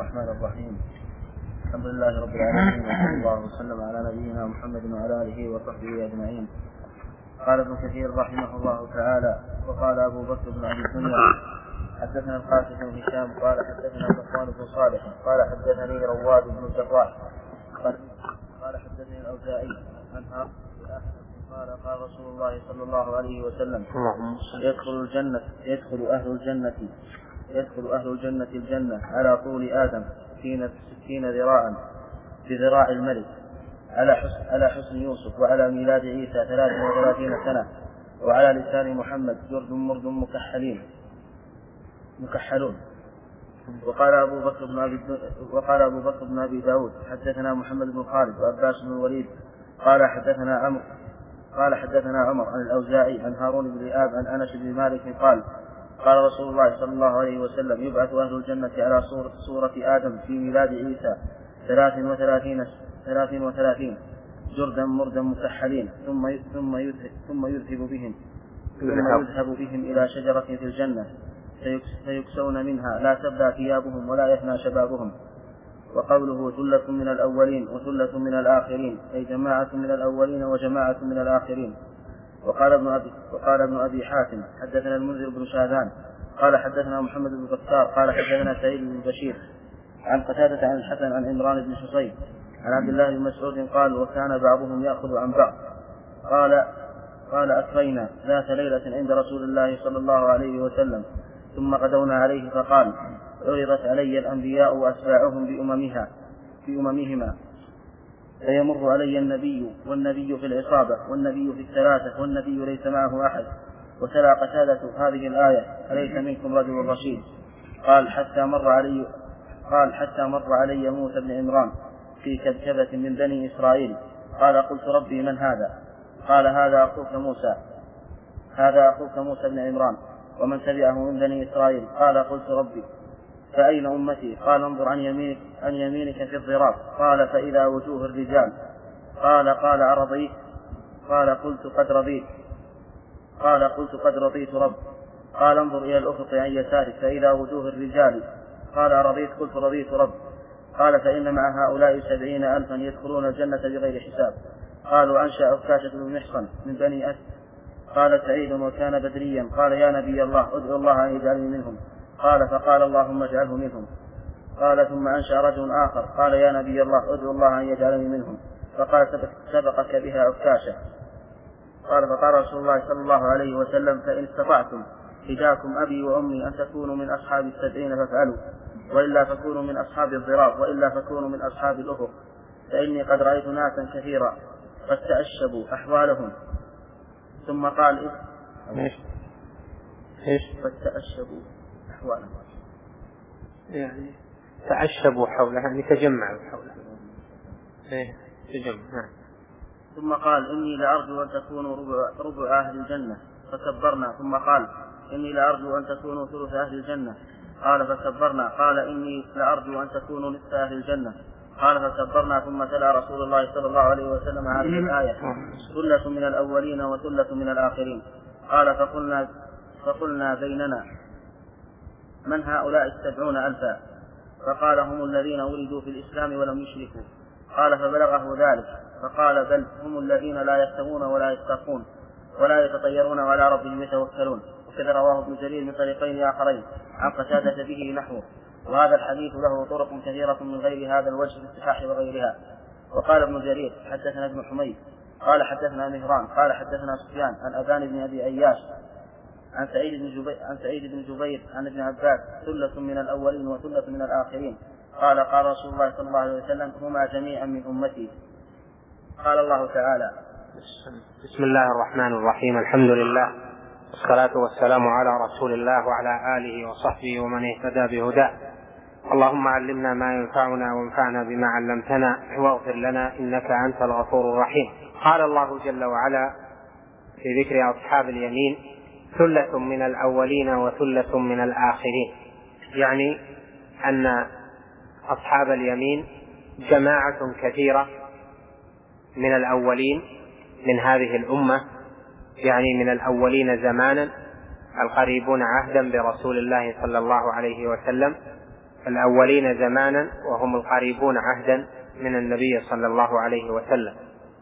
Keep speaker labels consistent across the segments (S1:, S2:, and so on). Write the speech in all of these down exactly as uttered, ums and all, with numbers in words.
S1: الرحمن الرحيم. الحمد لله رب العالمين، وصلى الله وسلم على نبينا محمد وعلى آله وصحبه أجمعين. قال ابن كثير رحمه الله تعالى: وقال أبو بكر بن أبي الدنيا حدثنا القاسم بن هشام قال حدثنا صفوان بن صالح قال حدثني رواد بن الجراح قال حدثني الأوزاعي عنها قال قال رسول الله صلى الله عليه وسلم: يدخل الجنة يدخل أهل الجنة يدخل أهل الجنة الجنة على طول آدم ستين ذراعا بذراع الملك، على حسن, على حسن يوسف، وعلى ميلاد عيسى ثلاث وثلاثين سنة، وعلى لسان محمد جرد مرد مكحلين مكحلون. وقال أبو بكر بن أبي وقال أبو بكر بن أبي داود حدثنا محمد بن خالد وعباس بن الوليد قال حدثنا عمرو قال حدثنا عمر عن الأوزاعي عن هارون بن رئاب عن أنس بن مالك قال قال رسول الله صلى الله عليه وسلم: يبعث أهل الجنة على صورة, صورة آدم في ميلاد عيسى ثلاث وثلاثين ثلاث وثلاثين جردا مردا مكحلين، ثم ثم يذهب ثم يذهب بهم ثم يذهب بهم إلى شجرة في الجنة فيكسون منها لا تبلى ثيابهم ولا يفنى شبابهم. وقوله ثلة من الأولين وثلة من الآخرين، أي جماعة من الأولين وجماعة من الآخرين. وقال ابن أبي, وقال ابن أبي حاتم حدثنا المنذر بن شاذان قال حدثنا محمد بن بكار قال حدثنا سعيد بن بشير عن قتادة عن الحسن عن عمران بن حصين عن عبد الله بن مسعود قال: وكان بعضهم يأخذ عن بعض. قال قال أكرينا ذات ليلة عند رسول الله صلى الله عليه وسلم، ثم غدونا عليه فقال: عرضت علي الأنبياء وأتباعهم بأممها بأممهما، فيمر علي النبي والنبي في العصابة والنبي في الثلاثة والنبي ليس معه أحد. وتلا قتادة هذه الآية: أليس منكم رجل رشيد؟ قال حتى مر علي قال حتى مر علي موسى بن عمران في كبكبة من بني إسرائيل. قال: قلت ربي من هذا؟ قال: هذا أخوك موسى هذا أخوك موسى بن عمران ومن تبعه من بني إسرائيل. قال: قلت ربي فأين أمتي؟ قال: انظر عن يمينك, عن يمينك في الضراب. قال: فإذا وجوه الرجال. قال: قال أرضيت؟ قال: قلت قد رضيت. قال: قلت قد رضيت رب. قال: انظر إلى الأفق عن يسارك فإذا وجوه الرجال. قال: أرضيت؟ قلت رضيت رب. قال: فإن مع هؤلاء سبعين ألفا يدخلون الجنة بغير حساب. قالوا: أنشأ أكاشة بن محصن من بني أسد. قال سعيد: وكان بدريا. قال: يا نبي الله أدعو الله أن يجعلني منهم. قال: فقال: اللهم اجعله منهم. قال: ثم أنشأ رجل آخر. قال: يا نبي الله أدعو الله أن يجعلني منهم. فقال: سبقك بها أكاشة. قال: فقال رسول الله صلى الله عليه وسلم: فإن استطعتم فداكم أبي وأمي أن تكونوا من أصحاب السبعين فافعلوا، وإلا فكونوا من أصحاب الضراب، وإلا فكونوا من أصحاب الأفق، فإني قد رأيت ناسا كثيرا قد تأشبوا أحوالهم. ثم قال: إيش إيش قد تأشبوا أحوالهم،
S2: يعني تأشبوا حوله، يعني تجمعوا حوله. إيه تجمع.
S1: ثم قال: إني لأرجو أن تكونوا ربع, ربع أهل الجنة. فكبرنا. ثم قال: إني لأرجو أن تكونوا ثلث أهل الجنة. قال: فكبرنا. قال: إني لأرجو أن تكونوا نصف أهل الجنة. قال: فكبرنا. ثم تلا رسول الله صلى الله عليه وسلم هذه الآية: ثلة من الأولين وثلة من الآخرين. قال: فقلنا, فقلنا بيننا: من هؤلاء السبعون ألفا؟ فقال: هم الذين ولدوا في الإسلام ولم يشركوا. قال: فبلغه ذلك فقال: بل هم الذين لا يستوون ولا يستقون ولا يتطيرون وعلى ربهم يتوكلون. وكذا رواه ابن جرير من طريقين آخرين عن قتادة به نحوه. وهذا الحديث له طرق كثيرة من غير هذا الوجه في الصحاح وغيرها. وقال ابن جرير حدثنا ابن حميد قال حدثنا مهران قال حدثنا سفيان عن أبان بن أبي أياش عن سعيد بن جبير عن سعيد بن جبير عن ابن عباس: ثلة من الأولين وثلة من الآخرين. قال: قال رسول الله صلى الله عليه وسلم: هما جميعا من أمتي. قال الله تعالى:
S2: بسم الله الرحمن الرحيم. الحمد لله والصلاة والسلام على رسول الله وعلى آله وصحبه ومن اهتدى بهداه. اللهم علمنا ما ينفعنا وانفعنا بما علمتنا واغفر لنا إنك أنت الغفور الرحيم. قال الله جل وعلا في ذكر أصحاب اليمين: ثلة من الأولين وثلة من الآخرين، يعني أن أصحاب اليمين جماعة كثيرة من الأولين من هذه الأمة، يعني من الأولين زمانا القريبون عهدا برسول الله صلى الله عليه وسلم، الأولين زمانا وهم القريبون عهدا من النبي صلى الله عليه وسلم،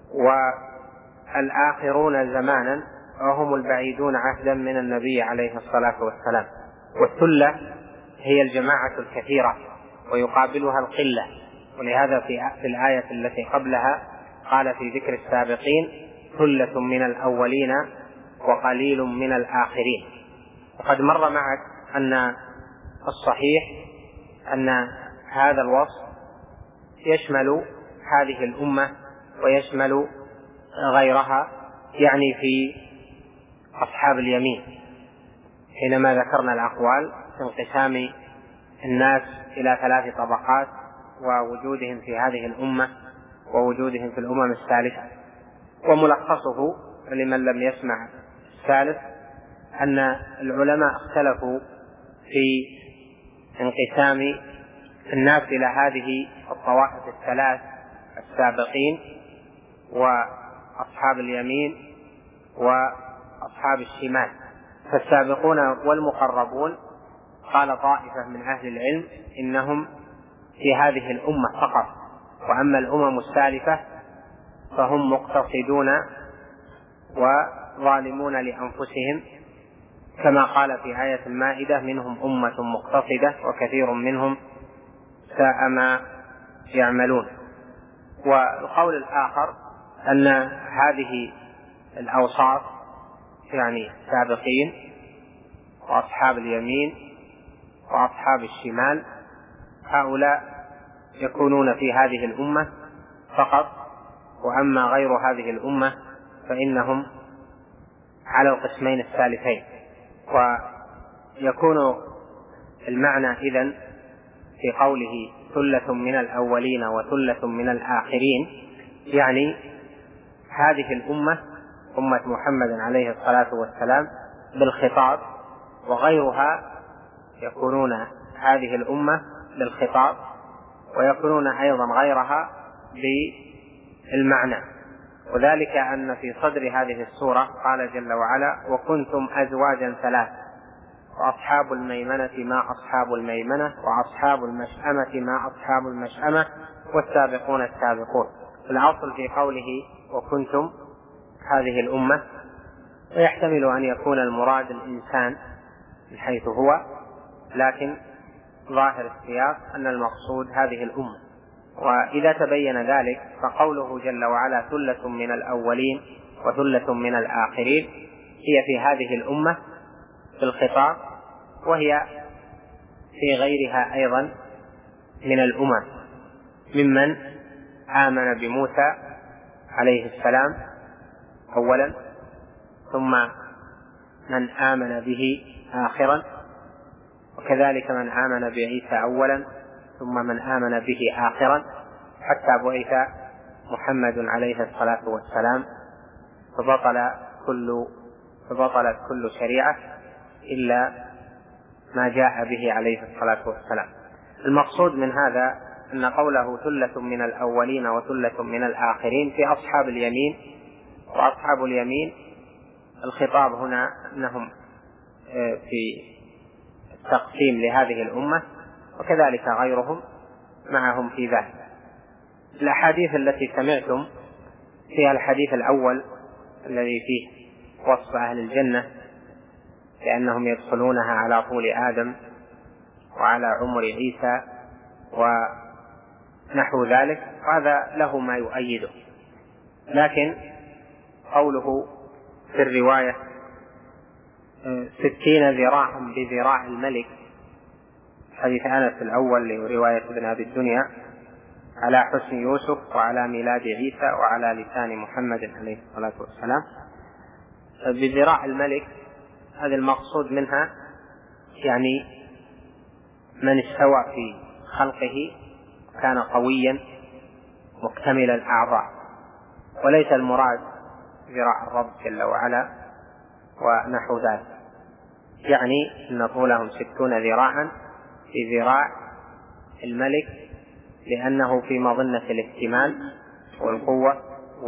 S2: والآخرون زمانا وهم البعيدون عهدا من النبي عليه الصلاة والسلام. والثلة هي الجماعة الكثيرة ويقابلها القلة، ولهذا في الآية التي قبلها قال في ذكر السابقين ثلة من الأولين وقليل من الآخرين. وقد مر معك أن الصحيح أن هذا الوصف يشمل هذه الأمة ويشمل غيرها، يعني في أصحاب اليمين، حينما ذكرنا الأقوال في انقسام الناس إلى ثلاث طبقات ووجودهم في هذه الأمة ووجودهم في الأمم الثالثة. وملخصه لمن لم يسمع الثالث أن العلماء اختلفوا في انقسام الناس إلى هذه الطوائف الثلاث: السابقين وأصحاب اليمين وأصحاب الشمال. فالسابقون والمقربون قال طائفة من أهل العلم إنهم في هذه الأمة فقط، وأما الأمم السالفة فهم مقتصدون وظالمون لأنفسهم، كما قال في آية المائدة: منهم أمة مقتصدة وكثير منهم ساء ما يعملون. والقول الآخر أن هذه الأوصاف، يعني السابقين وأصحاب اليمين وأصحاب الشمال، هؤلاء يكونون في هذه الأمة فقط، وأما غير هذه الأمة فإنهم على القسمين الثالثين. ويكون المعنى إذن في قوله ثلة من الأولين وثلة من الآخرين، يعني هذه الأمة أمة محمد عليه الصلاة والسلام بالخطاب، وغيرها يكونون هذه الأمة بالخطاب، ويكونون أيضا غيرها بالمعنى. وذلك أن في صدر هذه السورة قال جل وعلا: وكنتم أزواجا ثلاث وأصحاب الميمنة ما أصحاب الميمنة وأصحاب المشأمة ما أصحاب المشأمة والسابقون السابقون. الأصل في قوله وكنتم هذه الأمة، ويحتمل أن يكون المراد الإنسان من حيث هو، لكن ظاهر السياق أن المقصود هذه الأمة. وإذا تبين ذلك فقوله جل وعلا ثلة من الأولين وثلة من الآخرين هي في هذه الأمة في الخطاب، وهي في غيرها أيضا من الأمم، ممن آمن بموسى عليه السلام أولا، ثم من آمن به آخرا، وكذلك من آمن بعيسى أولا ثم من آمن به آخرا، حتى بعث محمد عليه الصلاة والسلام فبطل كل فبطلت كل شريعة إلا ما جاء به عليه الصلاة والسلام. المقصود من هذا أن قوله ثلة من الأولين وثلة من الآخرين في أصحاب اليمين وأصحاب اليمين، الخطاب هنا أنهم في التقسيم لهذه الأمة، وكذلك غيرهم معهم في ذلك. الأحاديث التي سمعتم فيها الحديث الأول الذي فيه وصف أهل الجنة لأنهم يدخلونها على طول آدم وعلى عمر عيسى ونحو ذلك، وهذا له ما يؤيده. لكن قوله في الرواية ستين ذراعا بذراع الملك، حديث أنس الأول لرواية ابن أبي الدنيا، على حسن يوسف وعلى ميلاد عيسى وعلى لسان محمد عليه الصلاة والسلام، بذراع الملك هذا المقصود منها يعني من استوى في خلقه كان قويا مكتمل الأعضاء، وليس المراد ذراع الرب جل وعلا ونحو ذلك، يعني أن طولهم ستون ذراعا في ذراع الملك، لأنه في مظنة الاحتمال والقوة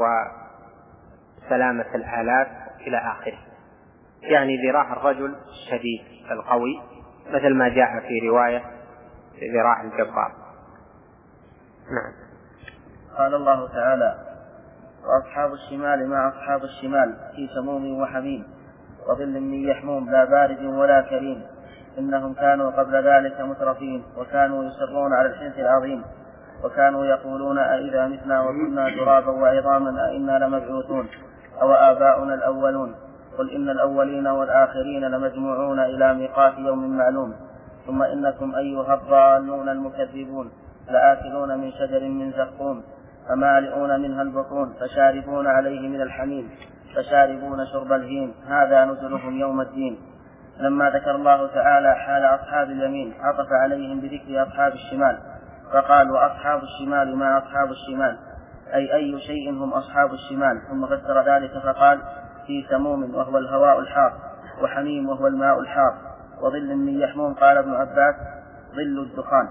S2: وسلامة الآلات إلى آخره، يعني ذراع الرجل الشديد القوي، مثل ما جاء في رواية ذراع الجبار. نعم.
S1: قال الله تعالى: وأصحاب الشمال ما أصحاب الشمال في سموم وحميم وظل من يحموم لا بارد ولا كريم إنهم كانوا قبل ذلك مترفين وكانوا يصرون على الحنث العظيم وكانوا يقولون أئذا متنا وكنا ترابا وعظاما أئنا لمبعوثون أو آباؤنا الأولون قل إن الأولين والآخرين لمجموعون إلى ميقات يوم معلوم ثم إنكم أيها الضالون المكذبون لآكلون من شجر من زقوم فمالئون منها البطون فشاربون عليه من الحميم فشاربون شرب الهيم هذا نزلهم يوم الدين. لما ذكر الله تعالى حال أصحاب اليمين عطف عليهم بذكر أصحاب الشمال فقال: وأصحاب الشمال ما أصحاب الشمال أي أي شيء هم أصحاب الشمال. ثم فسر ذلك فقال: في سموم وهو الهواء الحار وحميم وهو الماء الحار وظل من يحموم. قال ابن عباس: ظل الدخان.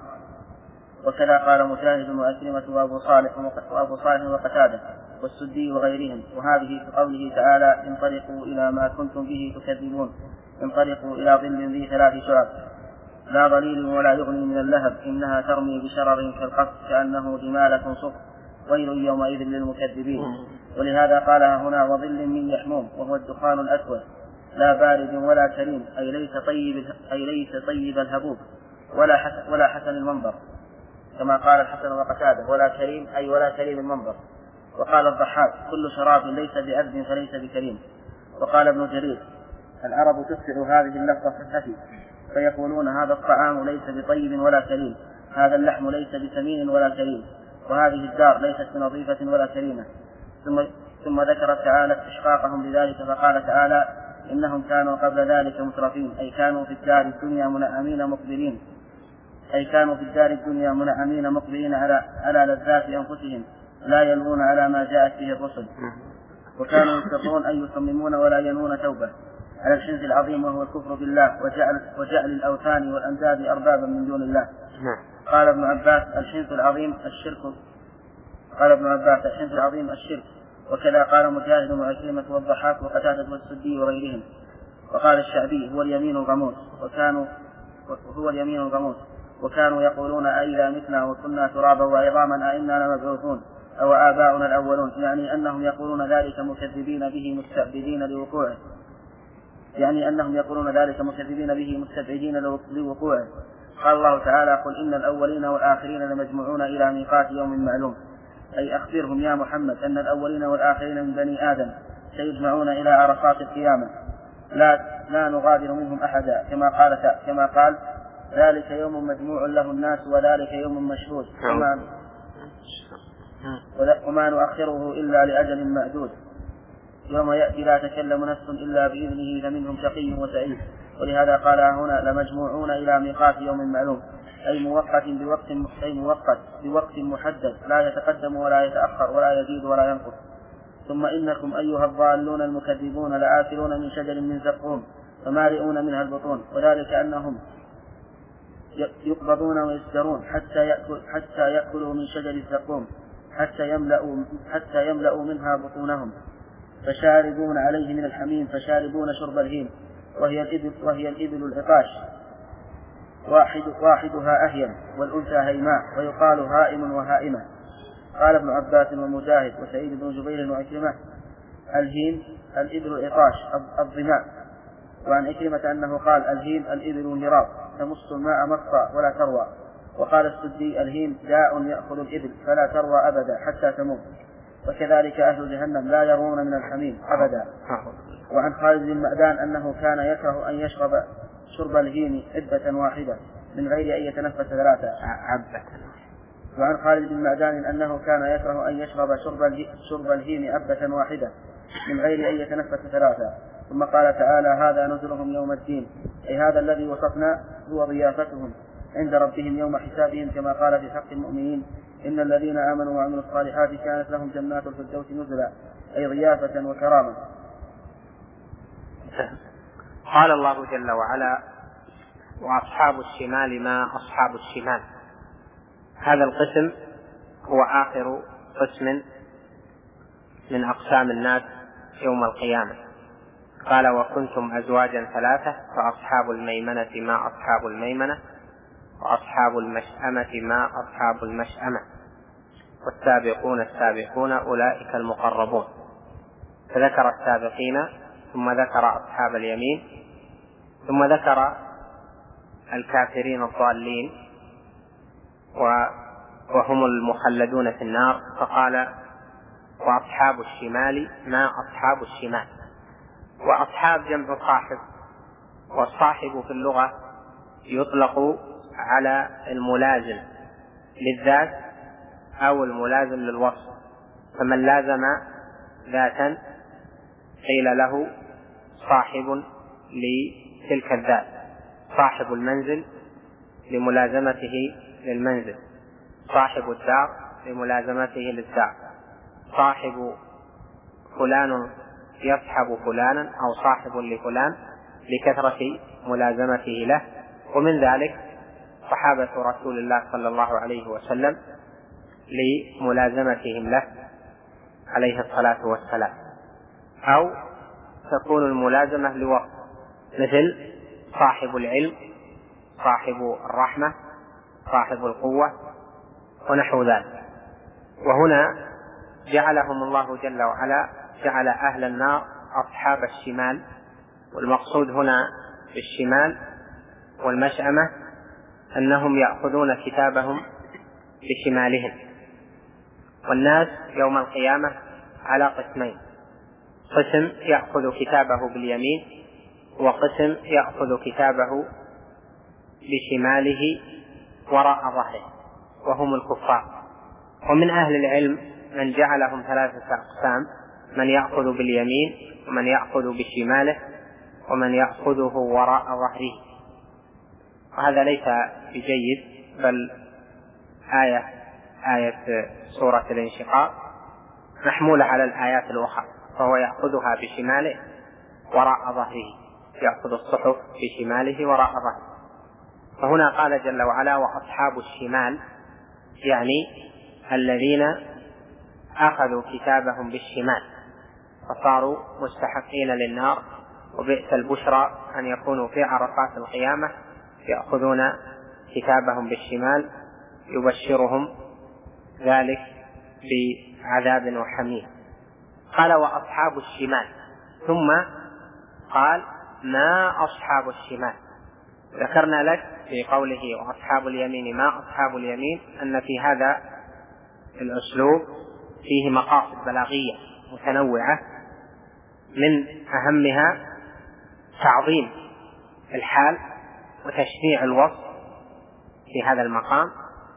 S1: وكذا قال مجاهد وأكرمة وأبو صالح وأبو صالح وقتادة والسدي وغيرهم. وهذه في قوله تعالى: انطلقوا إلى ما كنتم به تكذبون انطلقوا إلى ظل ذي ثلاث شعب لا ظليل ولا يغني من اللهب إنها ترمي بشرر كالقصر كأنه جمالة صفر ويل يومئذ للمكذبين. ولهذا قالها هنا: وظل من يحموم وهو الدخان الأسود لا بارد ولا كريم أي ليس طيب, أي ليس طيب الهبوب ولا حسن, ولا حسن المنظر كما قال الحسن وقتاده ولا كريم أي ولا كريم المنظر. وقال الضحاك: كل شراب ليس بأذن فليس بكريم. وقال ابن جرير: العرب تسرع هذه اللفظة في الحفي فيقولون هذا الطعام ليس بطيب ولا كريم هذا اللحم ليس بسمين ولا كريم وهذه الدار ليست بنظيفة ولا كريمة. ثم, ثم ذكر تعالى استشقاقهم لذلك فقال تعالى: إنهم كانوا قبل ذلك مترفين أي كانوا في الدار الدنيا منعمين مقبلين أي كانوا في الدار الدنيا منعمين مقبلين على, على لذات أنفسهم لا يلوون على ما جاءت به الرسل وكانوا يصرون أن يصممون ولا ينون توبة على الحنث العظيم وهو الكفر بالله وجعل, وجعل الأوثان والأنداد أربابا من دون الله. قال ابن عباس: الحنث العظيم الشرك قال ابن عباس الحنث العظيم الشرك. وكذا قال مجاهد وعكرمة والضحاك وقتادة والسدي وغيرهم. وقال الشعبي: هو اليمين الغموس وكانوا هو اليمين الغموس وكانوا يقولون أئذا متنا وكنا ترابا وعظاما أئنا لمبعوثون أو آباؤنا الأولون يعني أنهم يقولون ذلك مكذبين به مستعبدين لوقوعه يعني أنهم يقولون ذلك مكذبين به مستبعدين لوقوعه. قال الله تعالى: قل إن الأولين والآخرين لمجموعون إلى ميقات يوم معلوم أي أخبرهم يا محمد أن الأولين والآخرين من بني آدم سيجمعون إلى عرصات القيامة لا, لا نغادر منهم أحدا كما قال, كما قال ذلك يوم مجموع له الناس وذلك يوم مشهود وما, وما نؤخره إلا لأجل معدود يوم يأتي لا تكلم نفس إلا بإذنه فمنهم شقي وسعيد. ولهذا قال هنا: لمجموعون إلى ميقات يوم معلوم أي موقت بوقت, أي موقت بوقت محدد لا يتقدم ولا يتأخر ولا يزيد ولا ينقص. ثم إنكم أيها الضالون المكذبون لآكلون من شجر من زقوم فمالئون منها البطون وذلك أنهم يقبضون ويسجرون حتى, يأكل حتى يأكلوا من شجر الزقوم حتى يملأوا, حتى يملأوا منها بطونهم فشاربون عليه من الحميم فشاربون شرب الهيم وهي الإبل, وهي الإبل العطاش واحد واحدها أهيم والأنثى هيماء ويقال هائم وهائمة. قال ابن عباس ومجاهد وسعيد بن جبير وعكرمة: الهيم الإبل العطاش الظماء. وعن عكرمة أنه قال: الهيم الإبل النراب تمص الماء مصا ولا تروى. وقال السدي: الهيم داء يأخذ الإبل فلا تروى أبدا حتى تموت. وكذلك أهل جهنم لا يرون من الحميم أبدا. وعن خالد بن معدان أنه كان يكره أن يشرب شرب الهيم عبة واحدة من غير أن يتنفس ثلاثة. وعن خالد بن معدان أنه كان يكره أن يشرب شرب الهيم عبة واحدة من غير أن يتنفس ثلاثة. ثم قال تعالى: هذا نزلهم يوم الدين أي هذا الذي وصفنا هو ضيافتهم عند ربهم يوم حسابهم كما قال في حق المؤمنين: إن الذين آمنوا وعملوا الصالحات كانت لهم جنات الفردوس نزلا أي ضيافة وكرامة.
S2: قال الله جل وعلا: وأصحاب الشمال ما أصحاب الشمال. هذا القسم هو آخر قسم من أقسام الناس يوم القيامة. قال: وكنتم أزواجا ثلاثة فأصحاب الميمنة ما أصحاب الميمنة وأصحاب المشأمة ما أصحاب المشأمة والسابقون السابقون أولئك المقربون. فذكر السابقين ثم ذكر أصحاب اليمين ثم ذكر الكافرين الضالين وهم المخلدون في النار، فقال وأصحاب الشمال ما أصحاب الشمال. وأصحاب جمع صاحب، والصاحب في اللغة يطلق على الملازم للذات أو الملازم للوصف، فمن لازم ذاتا قيل له صاحب لتلك الذات، صاحب المنزل لملازمته للمنزل، صاحب الدار لملازمته للدار، صاحب فلان يصحب فلانا أو صاحب لفلان لكثرة ملازمته له. ومن ذلك صحابة رسول الله صلى الله عليه وسلم لملازمتهم له عليه الصلاة والسلام. أو تكون الملازمة لوقت، مثل صاحب العلم، صاحب الرحمة، صاحب القوة ونحو ذلك. وهنا جعلهم الله جل وعلا جعل أهل النار أصحاب الشمال، والمقصود هنا بالشمال والمشأمة أنهم يأخذون كتابهم بشمالهم. والناس يوم القيامة على قسمين: قسم يأخذ كتابه باليمين، وقسم يأخذ كتابه بشماله وراء ظهره، وهم الكفار. ومن أهل العلم من جعلهم ثلاثة أقسام: من يأخذ باليمين، ومن يأخذ بشماله، ومن يأخذه وراء ظهره. وهذا ليس بجيد، بل آية آية سورة الانشقاق محمولة على الآيات الأخرى، فهو يأخذها بشماله وراء ظهره، يأخذ الصحف بشماله وراء ظهره. فهنا قال جل وعلا وأصحاب الشمال، يعني الذين أخذوا كتابهم بالشمال فصاروا مستحقين للنار. وبئس البشرى أن يكونوا في عرصات القيامة يأخذون كتابهم بالشمال، يبشرهم ذلك بعذاب وحميم. قال وأصحاب الشمال، ثم قال ما أصحاب الشمال. ذكرنا لك في قوله وأصحاب اليمين ما أصحاب اليمين أن في هذا الأسلوب فيه مقاصد بلاغية متنوعة، من أهمها تعظيم الحال وتشنيع الوصف في هذا المقام،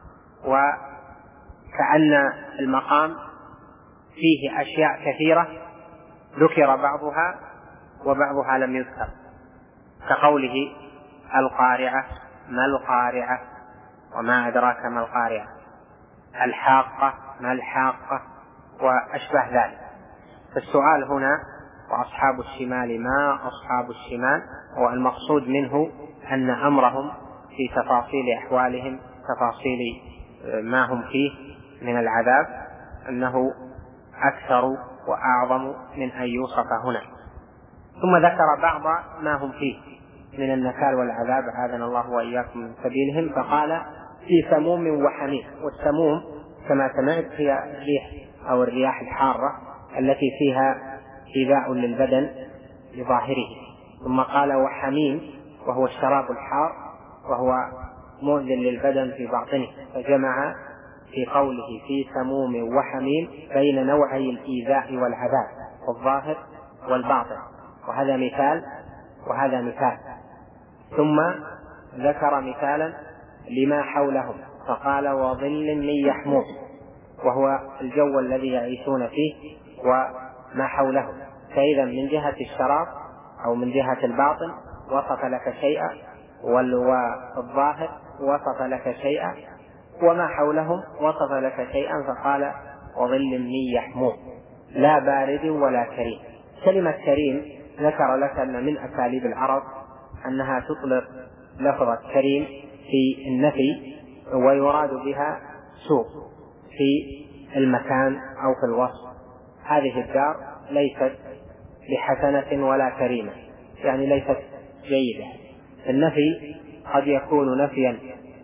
S2: وكأن المقام فيه أشياء كثيرة ذكر بعضها وبعضها لم يذكر، كقوله القارعة ما القارعة وما أدراك ما القارعة، الحاقة ما الحاقة وأشبه ذلك. فالسؤال هنا وأصحاب الشمال ما أصحاب الشمال، والمقصود منه أن أمرهم في تفاصيل أحوالهم، تفاصيل ما هم فيه من العذاب، أنه أكثر وأعظم من أن يوصف هنا. ثم ذكر بعض ما هم فيه من النكال والعذاب، عاذنا الله وإياكم من سبيلهم، فقال في سموم وحميم. والسموم كما سمعت هي الريح أو الرياح الحارة التي فيها إيذاء للبدن لظاهره. ثم قال وحميم وهو الشراب الحار وهو مؤذن للبدن في باطنه، فجمع في قوله في سموم وحميم بين نوعي الإيذاء والعذاب، الظاهر والباطن، وهذا مثال وهذا مثال. ثم ذكر مثالا لما حولهم فقال وظل من يحموم، وهو الجو الذي يعيشون فيه وما حولهم. فإذا من جهة الشراب أو من جهة الباطن وصف لك شيئا، والظاهر وصف لك شيئا، وما حولهم وصف لك شيئا، فقال وظل من يحموم لا بارد ولا كريم. كلمة كريم ذكر لك أن من أساليب العرب أنها تطلق لفظة كريم في النفي ويراد بها سوء في المكان أو في الوصف. هذه الدار ليست بحسنة ولا كريمة، يعني ليست جيدة. النفي قد يكون نفيا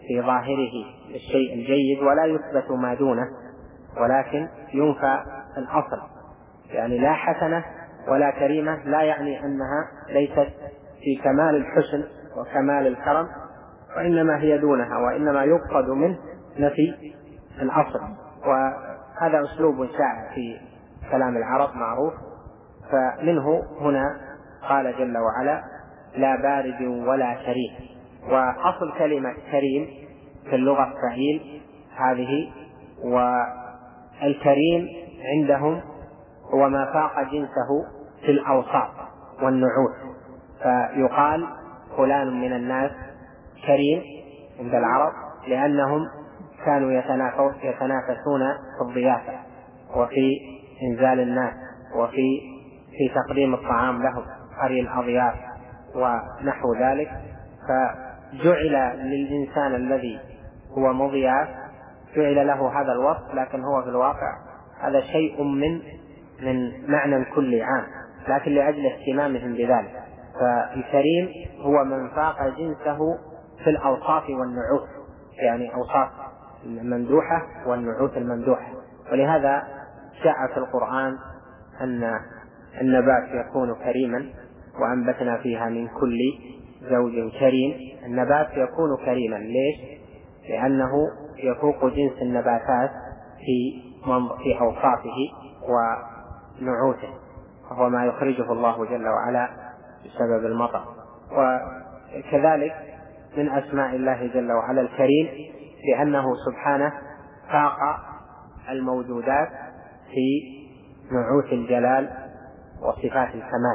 S2: في ظاهره الشيء الجيد ولا يثبت ما دونه، ولكن ينفى الأصل، يعني لا حسنة ولا كريمة، لا يعني أنها ليست في كمال الحسن وكمال الكرم، وإنما هي دونها، وإنما يقصد منه نفي الأصل. وهذا أسلوب شائع في كلام العرب معروف. فمنه هنا قال جل وعلا لا بارد ولا كريم. وأصل كلمة كريم في اللغة فعيل هذه، والكريم عندهم هو ما فاق جنسه في الأوصاف والنعوت، فيقال فلان من الناس كريم عند العرب لأنهم كانوا يتنافسون في الضيافة وفي إنزال الناس وفي في تقديم الطعام لهم، قري الأضياف ونحو ذلك. فجعل للإنسان الذي هو مضياف جعل له هذا الوصف، لكن هو في الواقع هذا شيء من من معنى كل عام، لكن لأجل اهتمامهم بذلك. فالكريم هو من فاق جنسه في الأوصاف والنعوت، يعني أوصاف الممدوحة والنعوت الممدوحة. ولهذا جاء في القرآن أن النبات يكون كريما وأنبتنا فيها من كل زوج كريم. النبات يكون كريما ليش؟ لأنه يفوق جنس النباتات في في أوصافه ونعوته، وهو ما يخرجه الله جل وعلا بسبب المطر. وكذلك من أسماء الله جل وعلا الكريم لأنه سبحانه فاق الموجودات في نعوت الجلال وصفات الكمال.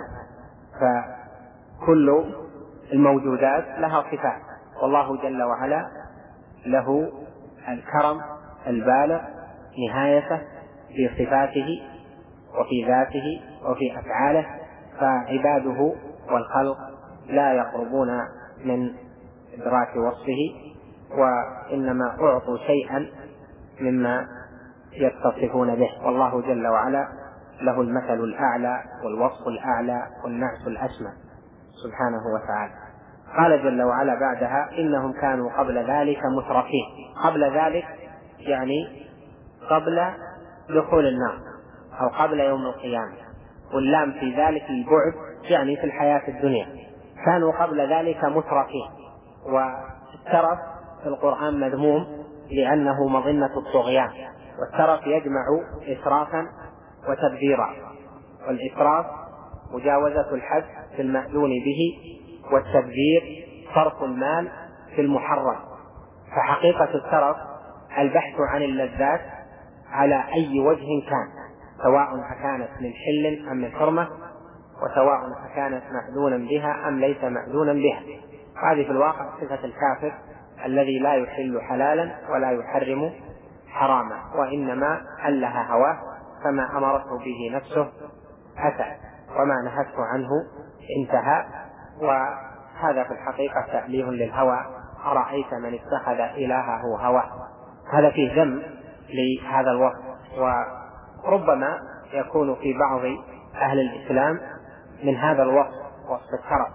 S2: فكل الموجودات لها صفات، والله جل وعلا له الكرم البالغ نهايته في صفاته وفي ذاته وفي أفعاله، فعباده والخلق لا يقربون من إدراك وصفه، وإنما أعطوا شيئا مما يتصفون به. والله جل وعلا له المثل الأعلى والوصف الأعلى والنعت الأسمى سبحانه وتعالى. قال جل وعلا بعدها إنهم كانوا قبل ذلك مترفين. قبل ذلك يعني قبل دخول النار أو قبل يوم القيامة، واللام في ذلك البعد يعني في الحياة الدنيا. كانوا قبل ذلك مترفين، والترف في القرآن مذموم لأنه مظنة الطغيان، والترف يجمع إسرافا وتبذيرا. والإسراف مجاوزة الحد في المأذون به، والتبذير صرف المال في المحرم. فحقيقة الترف البحث عن اللذات على أي وجه كان، سواء أكانت من حل أم من حرمة، وسواء أكانت مأذونا بها أم ليس مأذونا بها. هذه في الواقع صفة الكافر الذي لا يحل حلالا ولا يحرم حراما، وإنما ألها هواه، فما أمرته به نفسه أتى، وما نهته عنه انتهى. وهذا في الحقيقة تأليه للهوى، أرأيت من اتخذ إلهه هواه. هذا فيه ذم لهذا الوصف، وربما يكون في بعض أهل الإسلام من هذا الوصف وصف الترف،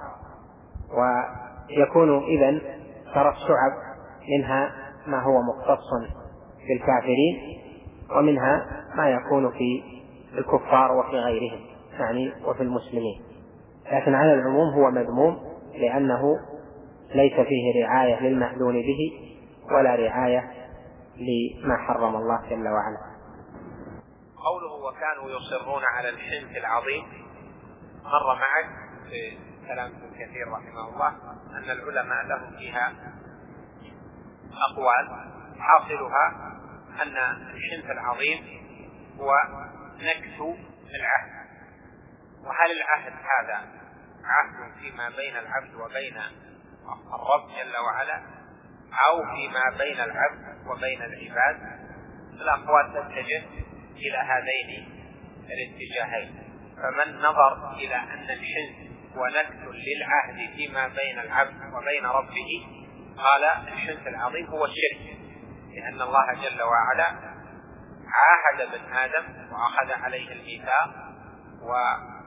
S2: ويكون إذن ترى الشعب منها ما هو مختص بالكافرين، ومنها ما يكون في الكفار وفي غيرهم يعني وفي المسلمين. لكن على العموم هو مذموم لأنه ليس فيه رعاية للمأذون به ولا رعاية لما حرم الله جل وعلا.
S3: قوله وكانوا يصرون على الحنث العظيم مر معك في كلام ابن كثير رحمه الله أن العلماء لهم فيها أقوال، حاصلها أن الحنث العظيم هو نكث العهد. وهل العهد هذا عهد فيما بين العبد وبين الرب جل وعلا أو فيما بين العبد وبين العباد؟ الأقوال تتجه إلى هذين الاتجاهين. فمن نظر إلى أن الحنث هو نكث للعهد فيما بين العبد وبين ربه قال الحنث العظيم هو الشرك، لأن الله جل وعلا عاهد ابن آدم وأخذ عليه الميثاق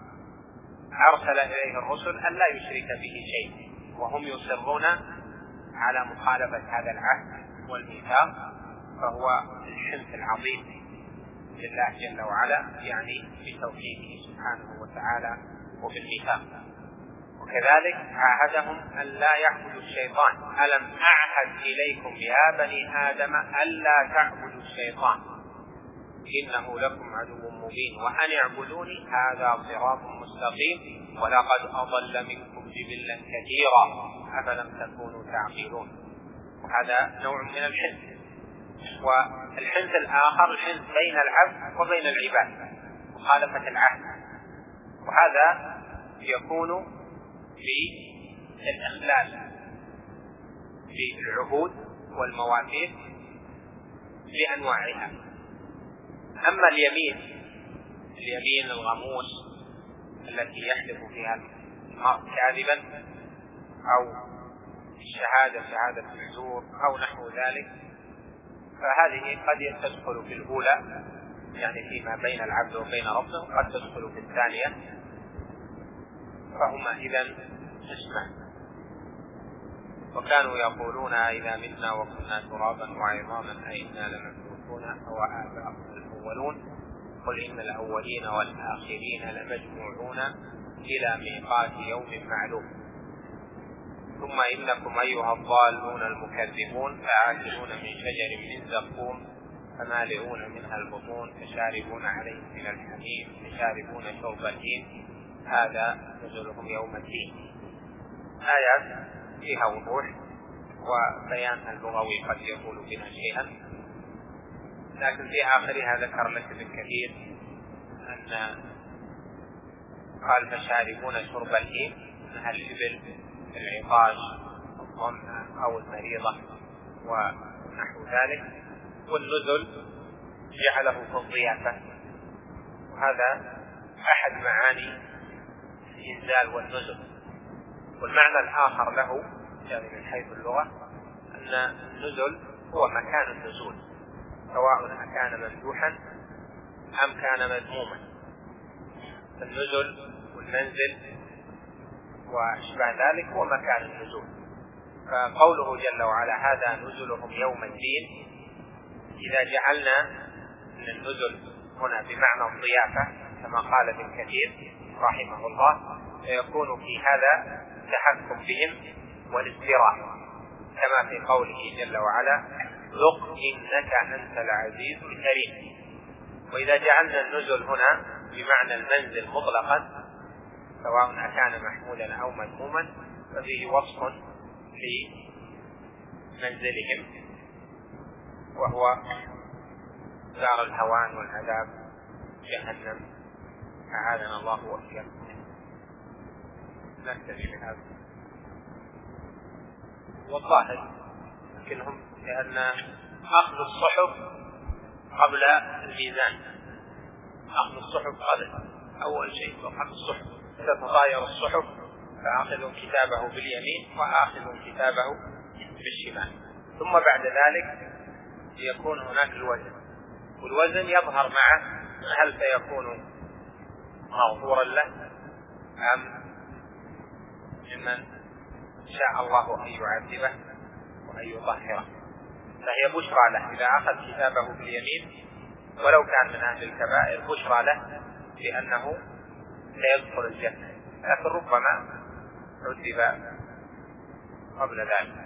S3: وأرسل إليه الرسل أن لا يشرك به شيء، وهم يصرون على مخالفة هذا العهد والميثاق فهو الحنث العظيم لله جل وعلا، يعني بتوحيده سبحانه وتعالى وبالميثاق. وكذلك عاهدهم أن لا يعبدوا الشيطان: ألم أعهد إليكم يا بني آدم ألا تعبدوا الشيطان إنه لكم عدو مبين وأن اعبدوني هذا صراط مستقيم ولقد أضل منكم جبلا كثيرا أفلم تكونوا تعقلون. وهذا نوع من الحنث. والحنث الآخر الحنث بين العبد وبين العباد، مخالفة العهد، وهذا يكون بالإخلال في العهود والمواثيق بأنواعها. أما اليمين اليمين الغموس التي يحلف فيها المرء كاذبا أو الشهادة شهادة الزور أو نحو ذلك، فهذه قد تدخل في الأولى يعني فيما بين العبد وبين ربه، وقد تدخل في الثانية، فهما إذن اسمان. وكانوا يقولون إذا متنا وكنا ترابا وعظاما أئنا لمبعوثون أو آباؤنا الأولون قل إن الأولين والآخرين لمجموعون إلى ميقات يوم معلوم ثم إنكم أيها الضالون المكذبون فآكلون من شجر من زقوم فمالئون منها البطون فشاربون عليه من الحميم فشاربون شرب الهيم هذا نزلهم يوم الدين. آيات فيها وضوح وبيانها اللغوي قد يقول بنا شيئا، لكن في آخرها ذكر لك ابن كثير أن قال فشاربون شرب الهيم أنها الإبل العطاش الظمأ أو المريضة ونحو ذلك، والنزل جعله في الضيافة، وهذا أحد معاني الإنزال والنزل. والمعنى الآخر له يعني من حيث اللغة أن النزل هو مكان النزول سواء كان ممدوحا أم كان مذموما. النزل والمنزل وأشبه ذلك هو مكان النزول. فقوله جل وعلا هذا نزلهم يوم الدين، إذا جعلنا أن النزل هنا بمعنى الضيافة كما قال ابن كثير رحمه الله، فيكون في هذا تحكم بهم والازدراء كما في قوله جل وعلا ذق إنك أنت العزيز الكريم. وإذا جعلنا النزل هنا بمعنى المنزل مطلقا سواء كان محمولا أو مذموما ففيه وصف لمنزلهم وهو دار الهوان والعذاب جهنم أعاذنا الله وإياكم. نكتفي بهذا. والظاهر لكنهم لأن أخذ الصحف قبل الميزان، أخذ الصحف قبل أول شيء أخذ الصحف، تتطاير الصحف فآخذ كتابه باليمين وآخذ كتابه بالشمال، ثم بعد ذلك يكون هناك الوزن، والوزن يظهر معه هل سيكون مغفورا له أم ممن شاء الله أن يعذبه وأن يطهره. فهي بشرى له إذا أخذ كتابه باليمين ولو كان من أهل الكبائر، بشرى له لأنه سيدخل الجنة، لكن ربما عذب قبل ذلك.